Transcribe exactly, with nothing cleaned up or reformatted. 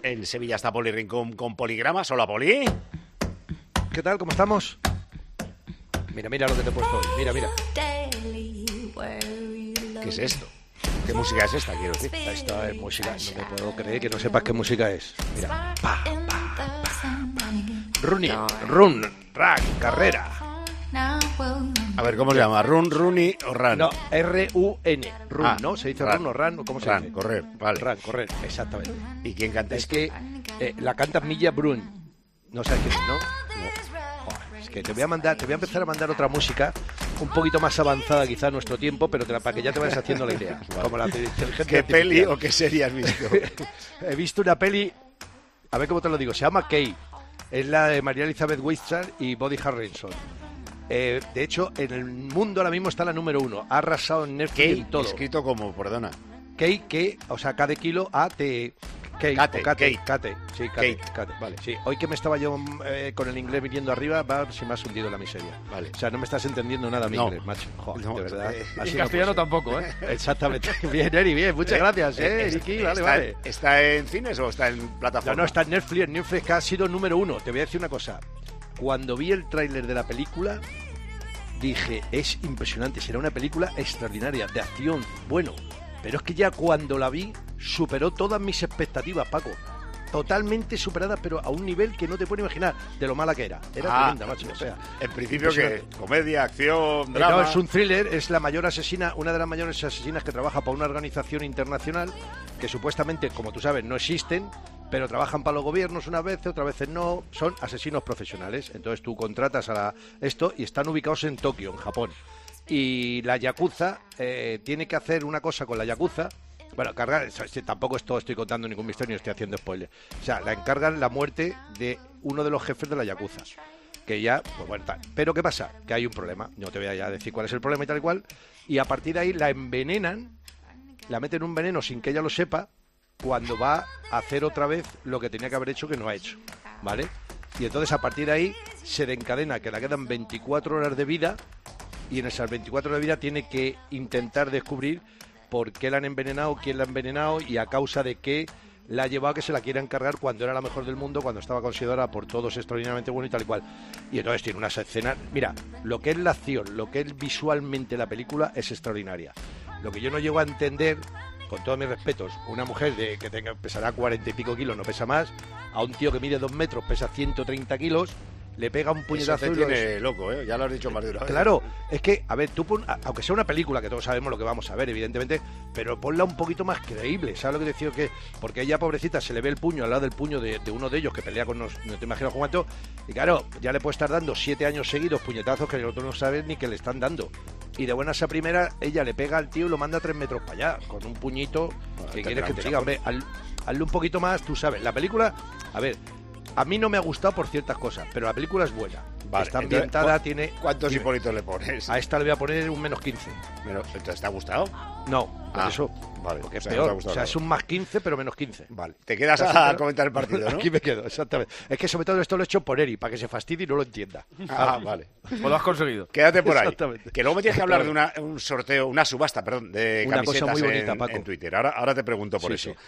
En Sevilla está Poli Rincón con Poligramas. Hola, Poli. ¿Qué tal? ¿Cómo estamos? Mira, mira lo que te he puesto hoy. Mira, mira. ¿Qué es esto? ¿Qué música es esta, quiero decir? Esta es música, no me puedo creer que no sepas qué música es. Mira. Pa, pa, pa, pa. Running, run, run, carrera. A ver, ¿cómo se llama? ¿Run, Runi o Run? No, R U N. Run, Ah, ¿no? ¿Se dice run. run o run? ¿Cómo se Run, dice? correr, vale. Run, correr, exactamente. ¿Y quién canta Es esto? que eh, la canta Milla Brun. No sabes quién es, ¿no? No. Joder, es que te voy a mandar, te voy a empezar a mandar otra música un poquito más avanzada quizá a nuestro tiempo, pero te la, para que ya te vayas haciendo la idea. Vale. Como la inteligencia ¿Qué peli artificial. o qué serie has visto? He visto una peli, a ver cómo te lo digo, se llama Kay. Es la de María Elizabeth Winstead y Woody Harrelson. Eh, de hecho, en el mundo ahora mismo está la número uno. Ha arrasado en Netflix Kate, en todo. escrito como, perdona. Kay, que, o sea, K de kilo, A, T. Kate, Kate, o Kate, Kate. Kate, sí, Kate, Kate. Kate, vale, sí. Hoy que me estaba yo eh, con el inglés viniendo arriba, va, se me ha hundido la miseria. Vale. O sea, no me estás entendiendo nada mi No. inglés, macho. Joder, No, de verdad. eh, Así Y no castellano puede ser. tampoco, ¿eh? Exactamente. Bien, Eri, bien. Muchas gracias, eh, Eh, Eriki, está, vale, vale. ¿Está en cines o está en No, plataforma? no, está en Netflix, en Netflix que ha sido número uno. Te voy a decir una cosa. Cuando vi el tráiler de la película, dije, es impresionante, será una película extraordinaria, de acción, bueno. Pero es que ya cuando la vi, superó todas mis expectativas, Paco. Totalmente superada, pero a un nivel que no te puedes imaginar de lo mala que era. Era Ah, tremenda, macho. O sea, En principio, que impresionante. comedia, acción, Eh, drama. No, es un thriller, es la mayor asesina, una de las mayores asesinas que trabaja para una organización internacional que supuestamente, como tú sabes, no existen, pero trabajan para los gobiernos unas veces, otras veces no, son asesinos profesionales. Entonces tú contratas a la, esto y están ubicados en Tokio, en Japón. Y la Yakuza eh, tiene que hacer una cosa con la Yakuza. Bueno, cargar, tampoco esto estoy contando ningún misterio ni estoy haciendo spoiler. O sea, la encargan la muerte de uno de los jefes de la Yakuza. Que ya, pues bueno, tal. Pero ¿qué pasa? Que hay un problema. No te voy a ya decir cuál es el problema y tal y cual. Y a partir de ahí la envenenan, la meten un veneno sin que ella lo sepa, cuando va a hacer otra vez lo que tenía que haber hecho que no ha hecho. ¿Vale? Y entonces a partir de ahí se desencadena que le quedan veinticuatro horas de vida y en esas veinticuatro horas de vida tiene que intentar descubrir por qué la han envenenado, quién la ha envenenado y a causa de qué la ha llevado a que se la quiera encargar cuando era la mejor del mundo, cuando estaba considerada por todos extraordinariamente buena y tal y cual. Y entonces tiene unas escenas... Mira, lo que es la acción, lo que es visualmente la película es extraordinaria. Lo que yo no llego a entender, con todos mis respetos, una mujer de que tenga pesará cuarenta y pico kilos, no pesa más, a un tío que mide dos metros, pesa ciento treinta kilos... le pega un Eso puñetazo te y lo tiene loco, ¿eh? Ya lo has dicho más de una vez. Claro, es que, a ver, tú pon, a- aunque sea una película que todos sabemos lo que vamos a ver, evidentemente, pero ponla un poquito más creíble, ¿sabes lo que te decía? Que, porque ella, pobrecita, se le ve el puño al lado del puño de, de uno de ellos que pelea con, nos, no te imaginas cuánto, y claro, ya le puede estar dando siete años seguidos puñetazos que el otro no sabe ni que le están dando. Y de buenas a primera, ella le pega al tío y lo manda tres metros para allá, con un puñito, Bueno, que tendrá quieres que te mucha diga, hombre, haz- hazle un poquito más, tú sabes. La película, a ver, a mí no me ha gustado por ciertas cosas, pero la película es buena. Vale, Está entonces, ambientada, ¿cu- tiene... ¿Cuántos Dime. Hipólitos le pones? A esta le voy a poner un menos quince. Pero, ¿entonces te ha gustado? No, por Ah, eso. vale, Porque o es sea, no te ha peor. gustado O sea, nada. es un más quince, pero menos quince. Vale. Te quedas Casi, a pero- comentar el partido, ¿no? Aquí me quedo, exactamente. Es que sobre todo esto lo he hecho por Eri, para que se fastidie y no lo entienda. Ah, vale. Pues lo has conseguido. Quédate por ahí. Exactamente. Que luego me tienes que hablar de una, un sorteo, una subasta, perdón, de Una camisetas cosa muy bonita, en, Paco. en Twitter. Ahora, ahora te pregunto por Sí, eso. sí.